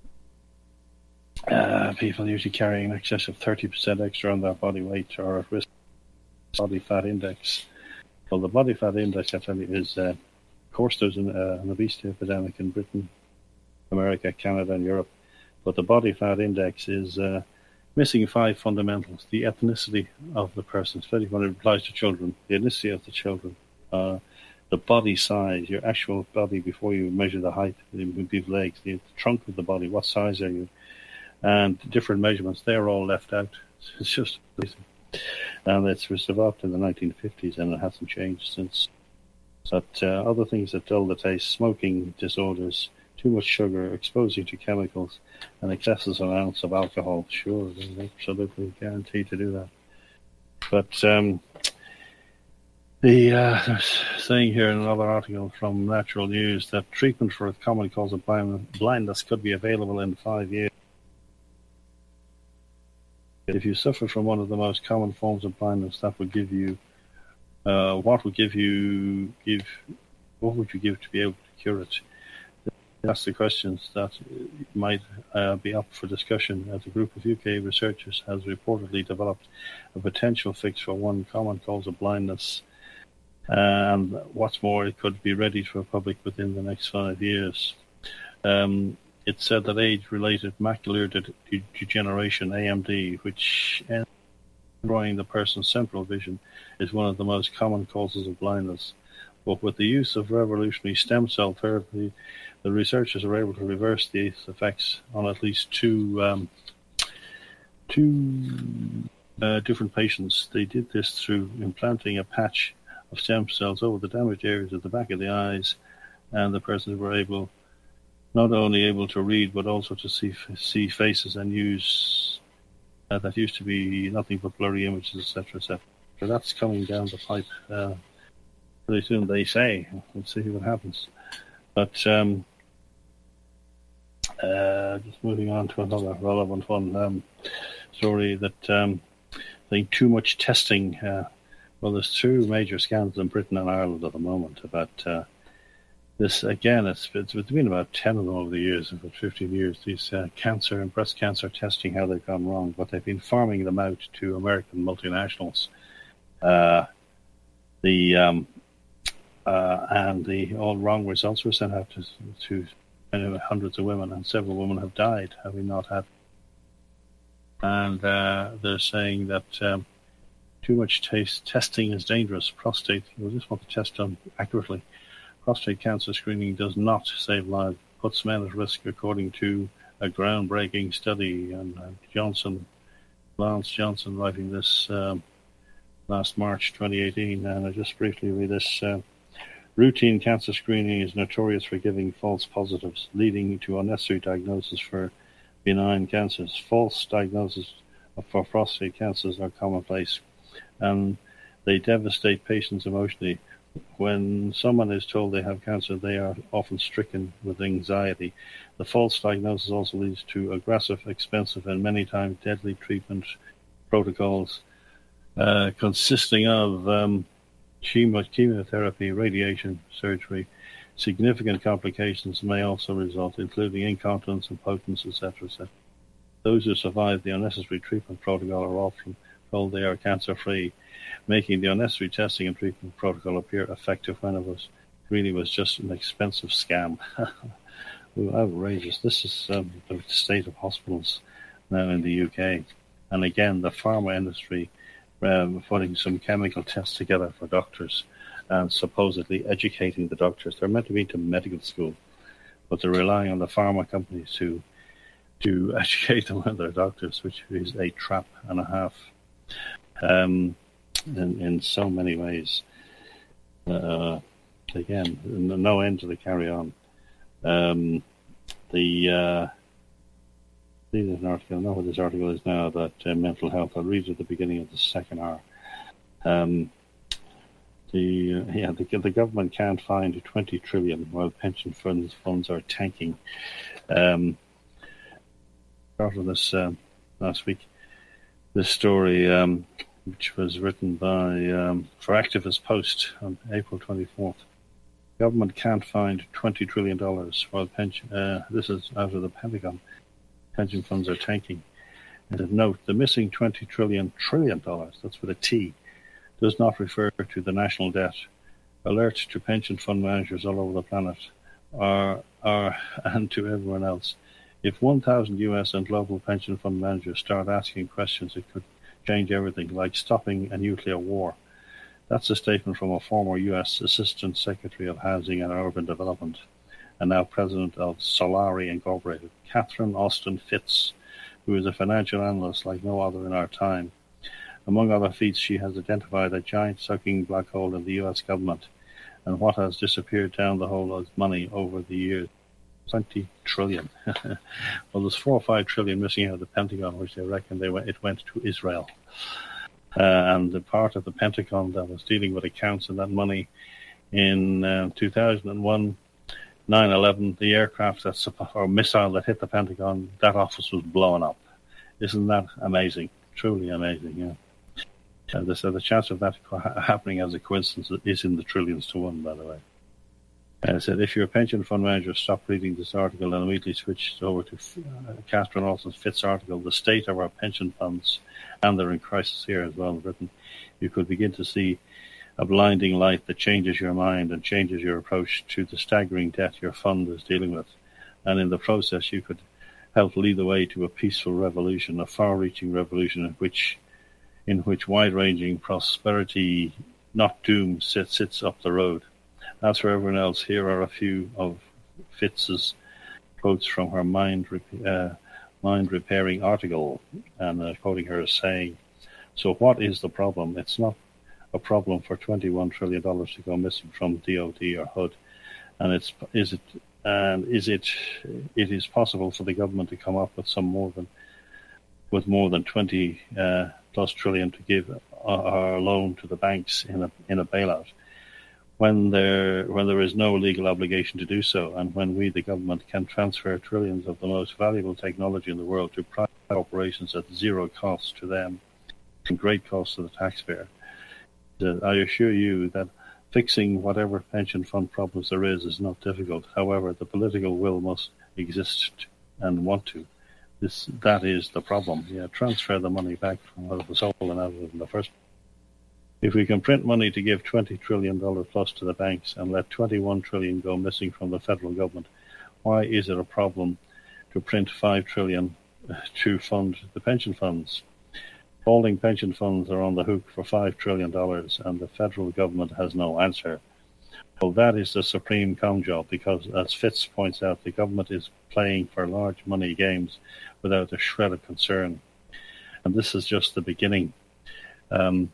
uh, people usually carrying in excess of thirty percent extra on their body weight are at risk of body fat index. Well, the body fat index, I tell you, is, uh, of course, there's an, uh, an obesity epidemic in Britain, America, Canada, and Europe. But the body fat index is uh, missing five fundamentals: the ethnicity of the person, especially when it applies to children, the ethnicity of the children, uh, the body size, your actual body before you measure the height, the people's legs, the trunk of the body, what size are you, and different measurements. They're all left out. It's just amazing. And it was developed in the nineteen fifties, and it hasn't changed since. But uh, other things that dull the taste: smoking disorders, too much sugar, exposure to chemicals, and excessive amounts of alcohol. Sure, they're absolutely guaranteed to do that. But um, the uh, saying here in another article from Natural News that treatment for a common cause of blind, blindness could be available in five years. If you suffer from one of the most common forms of blindness, that would give you, uh, what would give you, give, what would you give to be able to cure it? That's the questions that might uh, be up for discussion, as a group of U K researchers has reportedly developed a potential fix for one common cause of blindness. And what's more, it could be ready for the public within the next five years. Um, It said that age-related macular de- degeneration, A M D, which destroying the person's central vision is one of the most common causes of blindness. But with the use of revolutionary stem cell therapy, the researchers are able to reverse these effects on at least two um, two uh, different patients. They did this through implanting a patch of stem cells over the damaged areas at the back of the eyes, and the persons were able, not only able to read, but also to see see faces and use uh, that used to be nothing but blurry images, et cetera, et cetera. So that's coming down the pipe uh, pretty soon, they say. Let's see what happens. But um, uh, just moving on to another relevant one um, story that um, I think too much testing. Uh, well, there's two major scandals in Britain and Ireland at the moment about uh, this. Again, it's, it's been about ten of them over the years, about fifteen years, these uh, cancer and breast cancer testing, how they've gone wrong. But they've been farming them out to American multinationals. Uh, the um, uh, and the all wrong results were sent out to, to uh, hundreds of women, and several women have died having not had. And uh, they're saying that um, too much taste, testing is dangerous. Prostate, we just want the test done accurately. Prostate cancer screening does not save lives, puts men at risk, according to a groundbreaking study. And uh, Johnson, Lance Johnson, writing this um, last March twenty eighteen. And I just briefly read this. Uh, Routine cancer screening is notorious for giving false positives, leading to unnecessary diagnosis for benign cancers. False diagnoses for prostate cancers are commonplace, and they devastate patients emotionally. When someone is told they have cancer, they are often stricken with anxiety. The false diagnosis also leads to aggressive, expensive, and many times deadly treatment protocols uh, consisting of um, chemo- chemotherapy, radiation, surgery. Significant complications may also result, including incontinence, impotence, et cetera, et cetera. Those who survive the unnecessary treatment protocol are often told they are cancer-free, making the unnecessary testing and treatment protocol appear effective when it was really was just an expensive scam. Outrageous. This is um, the state of hospitals now in the U K. And again, the pharma industry um, putting some chemical tests together for doctors and supposedly educating the doctors. They're meant to be to medical school, but they're relying on the pharma companies to to educate them when they're doctors, which is a trap and a half um, in, in so many ways. Uh, again, no end to the carry on. Um, the uh, there's an article. I know what this article is now about uh, mental health. I'll read it at the beginning of the second hour. Um, The uh, yeah the, the government can't find twenty trillion while pension funds funds are tanking. Um, started this um, last week. This story, um, which was written by um, for Activist Post on April twenty fourth. Government can't find twenty trillion dollars while pension. Uh, this is out of the Pentagon. Pension funds are tanking. And note, the missing twenty trillion trillion dollars. That's with a T. Does not refer to the national debt. Alert to pension fund managers all over the planet, are, are, and to everyone else. If one thousand U S and global pension fund managers start asking questions, it could change everything, like stopping a nuclear war. That's a statement from a former U S Assistant Secretary of Housing and Urban Development, and now President of Solari Incorporated, Catherine Austin Fitz, who is a financial analyst like no other in our time. Among other feats, she has identified a giant sucking black hole in the U S government and what has disappeared down the hole of money over the years. twenty trillion. Well, there's four or five trillion missing out of the Pentagon, which they reckon they went, it went to Israel. Uh, and the part of the Pentagon that was dealing with accounts and that money in uh, two thousand one, nine eleven, the aircraft that, or missile that hit the Pentagon, that office was blown up. Isn't that amazing? Truly amazing, yeah. Uh, the, so the chance of that happening as a coincidence is in the trillions to one, by the way. And I said, if you're a pension fund manager, stop reading this article and immediately switch over to uh, Catherine Austin Fitz article, The State of Our Pension Funds, and they're in crisis here as well in Britain. You could begin to see a blinding light that changes your mind and changes your approach to the staggering debt your fund is dealing with. And in the process, you could help lead the way to a peaceful revolution, a far-reaching revolution in which in which wide-ranging prosperity, not doom, sits, sits up the road. As for everyone else, here are a few of Fitz's quotes from her mind uh, mind-repairing article, and uh, quoting her as saying, "So what is the problem? It's not a problem for twenty-one trillion dollars to go missing from D O D or H U D, and it's is it and is it it is possible for the government to come up with some more than with more than twenty uh, plus trillion to give our loan to the banks in a in a bailout, when there when there is no legal obligation to do so, and when we, the government, can transfer trillions of the most valuable technology in the world to private corporations at zero cost to them and great cost to the taxpayer. Uh, I assure you that fixing whatever pension fund problems there is is not difficult. However, the political will must exist and want to. This that is the problem. Yeah, transfer the money back from what it was stolen out of it in the first place. If we can print money to give twenty trillion dollars plus to the banks and let twenty-one trillion dollars go missing from the federal government, why is it a problem to print five trillion dollars to fund the pension funds? Falling pension funds are on the hook for five trillion dollars, and the federal government has no answer. Well, that is the supreme con job, because, as Fitz points out, the government is playing for large money games without a shred of concern. And this is just the beginning um,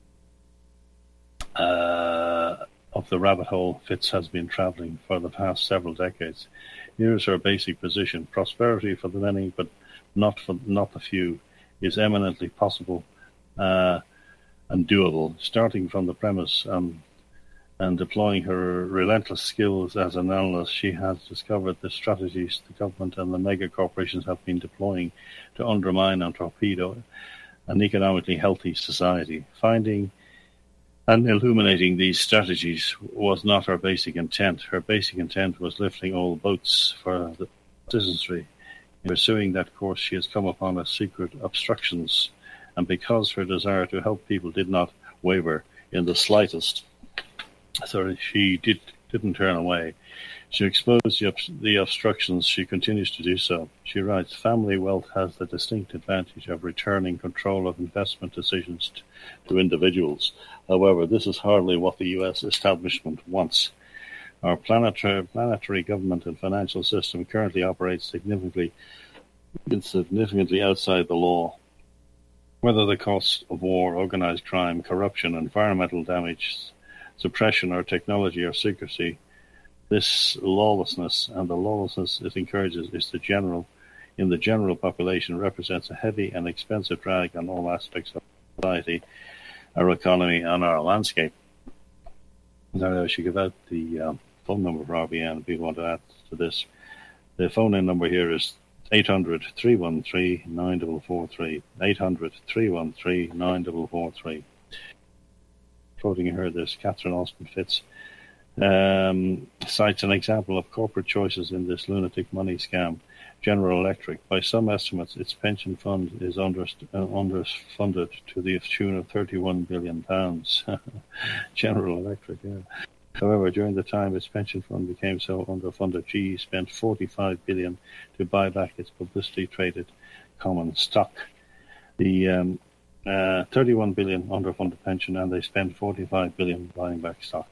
uh, of the rabbit hole Fitz has been traveling for the past several decades. Here's her basic position. Prosperity for the many, but not for not the few, is eminently possible uh, and doable, starting from the premise um, and deploying her relentless skills as an analyst. She has discovered the strategies the government and the mega corporations have been deploying to undermine and torpedo an economically healthy society. Finding and illuminating these strategies was not her basic intent. Her basic intent was lifting all boats for the citizenry. In pursuing that course, she has come upon a secret obstructions, and because her desire to help people did not waver in the slightest, so she did, didn't turn away. She exposed the, the obstructions. She continues to do so. She writes, family wealth has the distinct advantage of returning control of investment decisions t- to individuals. However, this is hardly what the U S establishment wants. Our planetary, planetary government and financial system currently operates significantly, significantly outside the law. Whether the costs of war, organized crime, corruption, environmental damage, suppression, or technology or secrecy, this lawlessness and the lawlessness it encourages is the general, in the general population, represents a heavy and expensive drag on all aspects of society, our economy, and our landscape. Now, I should give out the um, phone number for R B N if people want to add to this. The phone-in number here is eight hundred, three one three, nine four four three, eight hundred, three one three, nine four four three. Quoting her, this Catherine Austin Fitz um, cites an example of corporate choices in this lunatic money scam. General Electric, by some estimates, its pension fund is under, uh, underfunded to the tune of thirty-one billion pounds. General Electric, yeah. However, during the time its pension fund became so underfunded, G E spent forty-five billion dollars to buy back its publicly-traded common stock. The um, uh, thirty-one billion dollars underfunded pension, and they spent forty-five billion dollars buying back stock.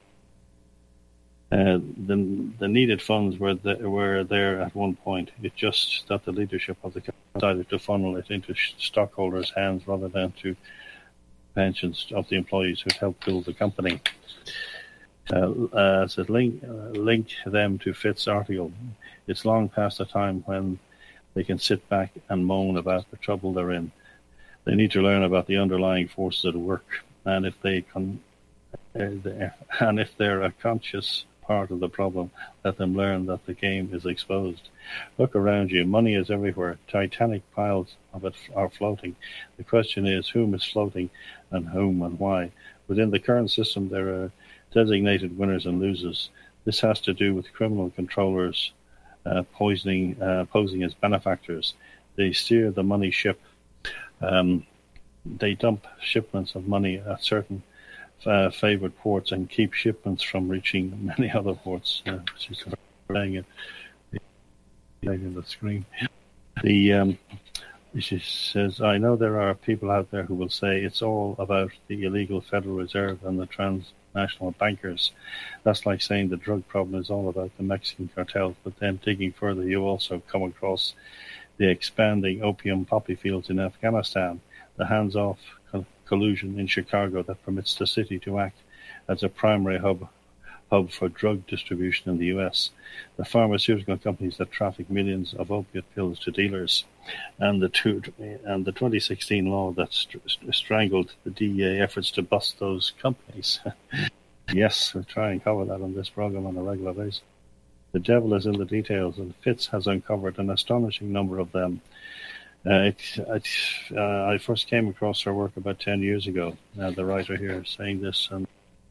Uh, the, the needed funds were, the, were there at one point. It's just that the leadership of the company decided to funnel it into stockholders' hands rather than to pensions of the employees who helped build the company. Uh, uh, so link, uh, link them to Fitz's article. It's long past the time when they can sit back and moan about the trouble they're in. They need to learn about the underlying forces at work, and if they can, uh, and if they're a conscious part of the problem, let them learn that the game is exposed. Look around you. Money is everywhere. Titanic piles of it are floating. The question is, whom is floating and whom and why? Within the current system, there are designated winners and losers. This has to do with criminal controllers uh, poisoning, uh, posing as benefactors. They steer the money ship. Um, they dump shipments of money at certain Uh, favored ports and keep shipments from reaching many other ports. Uh, she's saying it in the screen. The um, She says, I know there are people out there who will say it's all about the illegal Federal Reserve and the transnational bankers. That's like saying the drug problem is all about the Mexican cartels, but then digging further, you also come across the expanding opium poppy fields in Afghanistan, the hands-off collusion in Chicago that permits the city to act as a primary hub hub for drug distribution in the U S, the pharmaceutical companies that traffic millions of opiate pills to dealers, and the two, and the twenty sixteen law that st- strangled the D E A efforts to bust those companies. Yes, we try and cover that on this program on a regular basis. The devil is in the details, and Fitz has uncovered an astonishing number of them. Uh, it, it, uh, I first came across her work about ten years ago. Uh, the writer here is saying this, and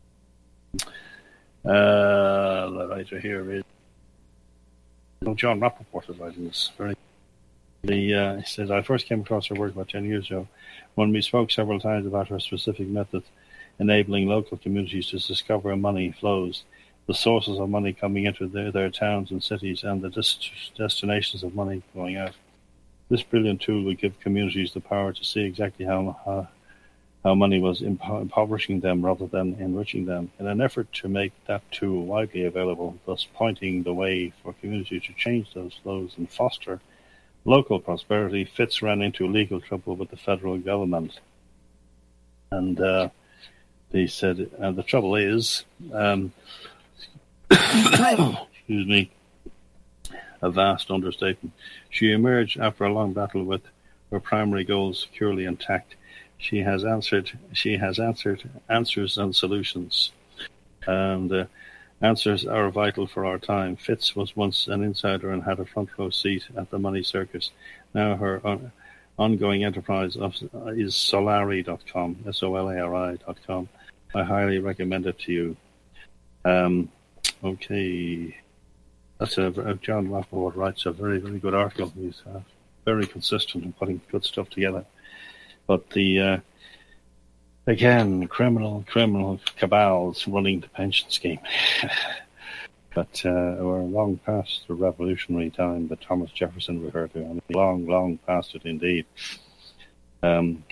uh, the writer here is oh, John Rappaport is writing this. Very, the, uh, he says, I first came across her work about ten years ago when we spoke several times about her specific method enabling local communities to discover money flows, the sources of money coming into their, their towns and cities, and the dest- destinations of money going out. This brilliant tool would give communities the power to see exactly how how, how money was impo- impoverishing them rather than enriching them. In an effort to make that tool widely available, thus pointing the way for communities to change those flows and foster local prosperity, Fitz ran into legal trouble with the federal government. And uh, they said, uh, the trouble is, um, excuse me, a vast understatement. She emerged after a long battle with her primary goals securely intact. She has answered. She has answered answers and solutions, and uh, answers are vital for our time. Fitz was once an insider and had a front row seat at the money circus. Now her on, ongoing enterprise of, uh, is Solari dot com, S O L A R I dot com. I highly recommend it to you. Um, okay. That's a, a John Rappaport writes a very, very good article. He's uh, very consistent in putting good stuff together. But the, uh, again, criminal, criminal cabals running the pension scheme. But uh, we're long past the revolutionary time that Thomas Jefferson referred to. I mean, long, long past it indeed. Um,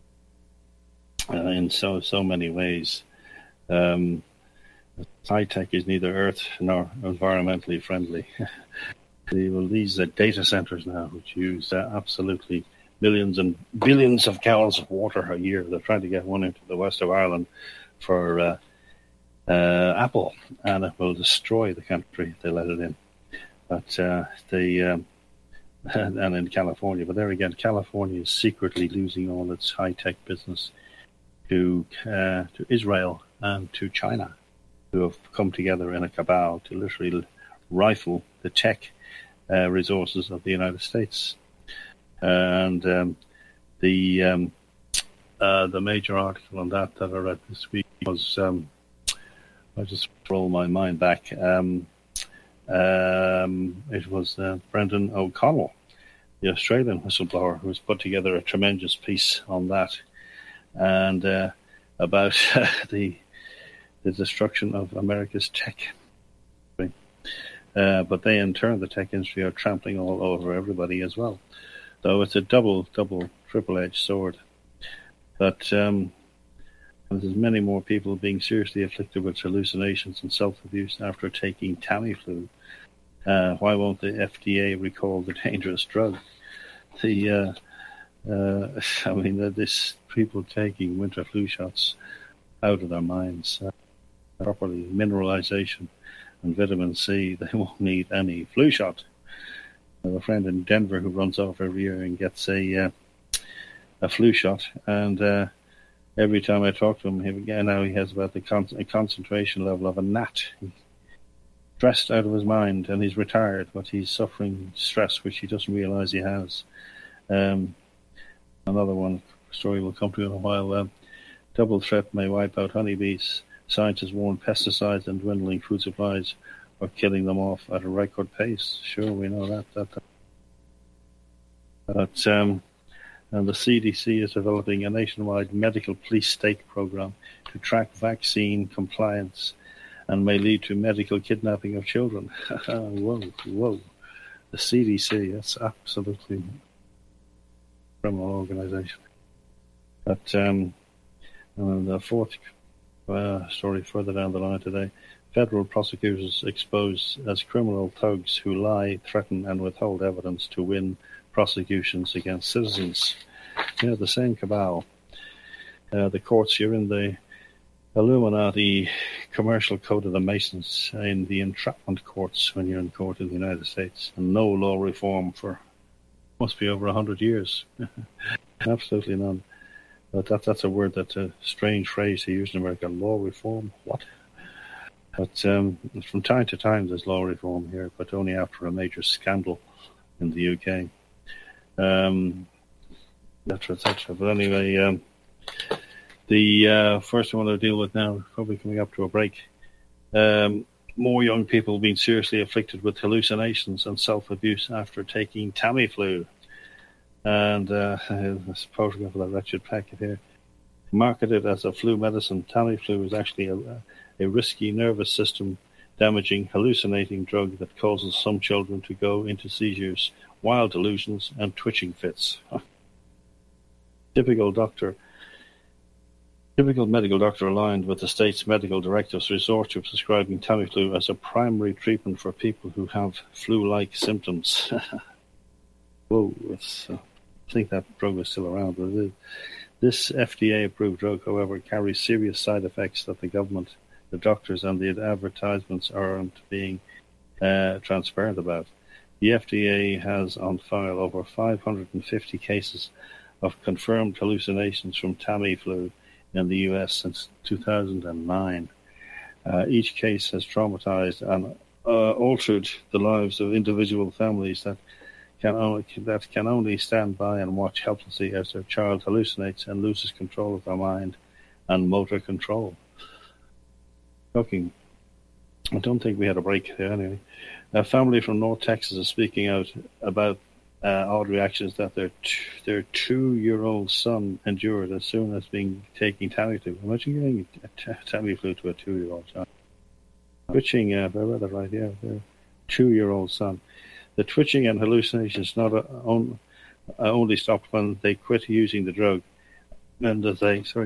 uh, in so, so many ways. Um, High-tech is neither earth nor environmentally friendly. Well, these are data centers now, which use uh, absolutely millions and billions of gallons of water a year. They're trying to get one into the west of Ireland for uh, uh, Apple, and it will destroy the country if they let it in. But uh, the um, and in California, but there again, California is secretly losing all its high-tech business to uh, to Israel and to China, who have come together in a cabal to literally rifle the tech uh, resources of the United States. And um, the um, uh, the major article on that that I read this week was, um, I just roll my mind back, um, um, it was uh, Brendan O'Connell, the Australian whistleblower, who's put together a tremendous piece on that, and uh, about uh, the the destruction of America's tech. Uh, but they, in turn, the tech industry are trampling all over everybody as well. So it's a double, double, triple-edged sword. But um, there's many more people being seriously afflicted with hallucinations and self-abuse after taking Tamiflu. Uh, why won't the F D A recall the dangerous drug? The, uh, uh, I mean, this people taking winter flu shots out of their minds. Uh, properly mineralization and vitamin C, they won't need any flu shot. I have a friend in Denver who runs off every year and gets a uh, a flu shot, and uh, every time I talk to him, he, again, now he has about the con- a concentration level of a gnat. He's stressed out of his mind, and he's retired, but he's suffering stress which he doesn't realize he has. Um, another one story will come to in a while. Uh, double threat may wipe out honeybees. Scientists warn pesticides and dwindling food supplies are killing them off at a record pace. Sure, we know that. that, that. But, um, and the C D C is developing a nationwide medical police state program to track vaccine compliance and may lead to medical kidnapping of children. Whoa, whoa. The C D C, that's absolutely criminal organization. But um, and the fourth uh, story further down the line today, federal prosecutors expose as criminal thugs who lie, threaten and withhold evidence to win prosecutions against citizens. Yeah, the same cabal. Uh, the courts, you're in the Illuminati commercial code of the Masons, in the entrapment courts when you're in court in the United States, and no law reform for must be over a hundred years. Absolutely none. But that, that's a word, that's a strange phrase to use in America. Law reform? What? But um, from time to time there's law reform here, but only after a major scandal in the U K. Um, et cetera, et cetera. But anyway, um, the uh, first one I want to deal with now, probably coming up to a break. Um, more young people being seriously afflicted with hallucinations and self-abuse after taking Tamiflu. And uh, this photograph of that wretched packet here. Marketed as a flu medicine, Tamiflu is actually a, a risky nervous system damaging hallucinating drug that causes some children to go into seizures, wild delusions and twitching fits. Typical doctor Typical medical doctor aligned with the state's medical directives resort to prescribing Tamiflu as a primary treatment for people who have flu-like symptoms. Whoa, it's, uh, I think that drug is still around, but it is. This F D A-approved drug, however, carries serious side effects that the government, the doctors, and the advertisements aren't being uh, transparent about. The F D A has on file over five hundred fifty cases of confirmed hallucinations from Tamiflu in the U S since two thousand nine. Uh, each case has traumatized and uh, altered the lives of individual families that can only that can only stand by and watch helplessly as their child hallucinates and loses control of their mind and motor control. Shocking. I don't think we had a break there anyway. A family from North Texas is speaking out about uh, odd reactions that their t- their two-year-old son endured as soon as being taking Tamiflu. Imagine giving a t- Tamiflu to a two-year-old child. Twitching, uh, I read that right, yeah, their two-year-old son. The twitching and hallucinations not a, on, uh, only stopped when they quit using the drug, and as they sorry,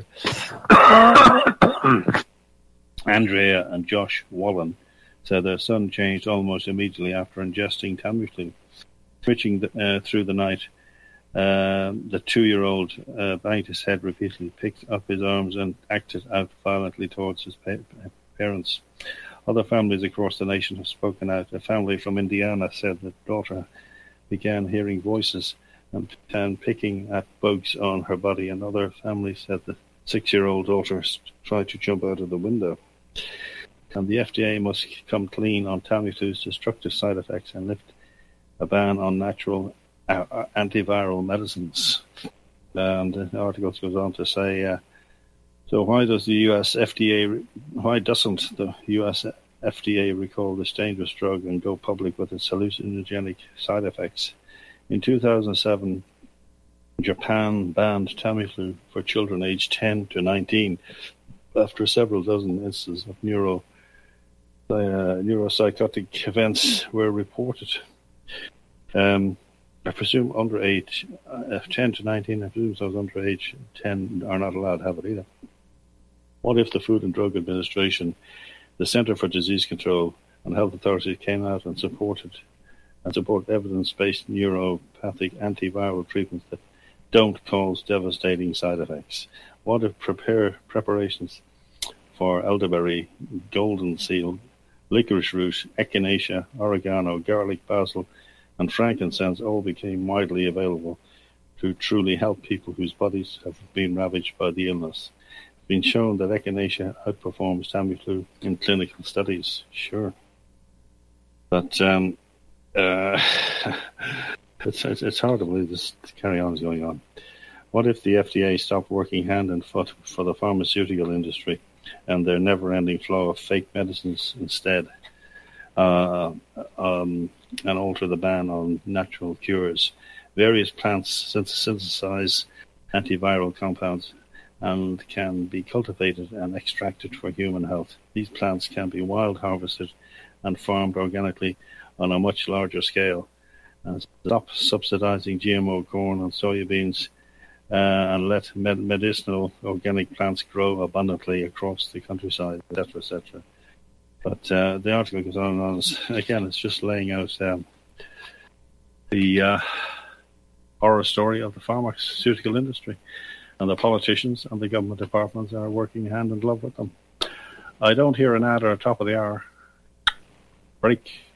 Andrea and Josh Wallen said their son changed almost immediately after ingesting Tamiflu. Twitching the, uh, through the night, uh, the two-year-old uh, banged his head repeatedly, picked up his arms, and acted out violently towards his pa- parents. Other families across the nation have spoken out. A family from Indiana said that daughter began hearing voices and, and picking at bugs on her body. Another family said the six-year-old daughter tried to jump out of the window. And the F D A must come clean on Tamiflu's destructive side effects and lift a ban on natural uh, antiviral medicines. And the article goes on to say, uh, so why does the U S F D A, why doesn't the U S F D A recall this dangerous drug and go public with its hallucinogenic side effects? In two thousand seven, Japan banned Tamiflu for children aged ten to nineteen after several dozen instances of neuro, uh, neuropsychotic events were reported. Um, I presume under age uh, ten to nineteen, I presume those under age ten are not allowed to have it either. What if the Food and Drug Administration, the Center for Disease Control, and health authorities came out and supported and support evidence-based neuropathic antiviral treatments that don't cause devastating side effects? What if prepare preparations for elderberry, golden seal, licorice root, echinacea, oregano, garlic, basil, and frankincense all became widely available to truly help people whose bodies have been ravaged by the illness? It's been shown that echinacea outperforms Tamiflu in clinical studies. Sure. But um, uh, it's, it's, it's hard to believe this carry on is going on. What if the F D A stopped working hand and foot for the pharmaceutical industry and their never-ending flow of fake medicines instead? Uh, um, and alter the ban on natural cures. Various plants synthesize antiviral compounds and can be cultivated and extracted for human health. These plants can be wild harvested and farmed organically on a much larger scale, and stop subsidizing G M O corn and soybeans, uh, and let med- medicinal organic plants grow abundantly across the countryside, et cetera, et cetera. But uh, the article goes on and on. Again, it's just laying out um, the uh, horror story of the pharmaceutical industry, and the politicians and the government departments are working hand in glove with them. I don't hear an ad or a top of the hour. Break.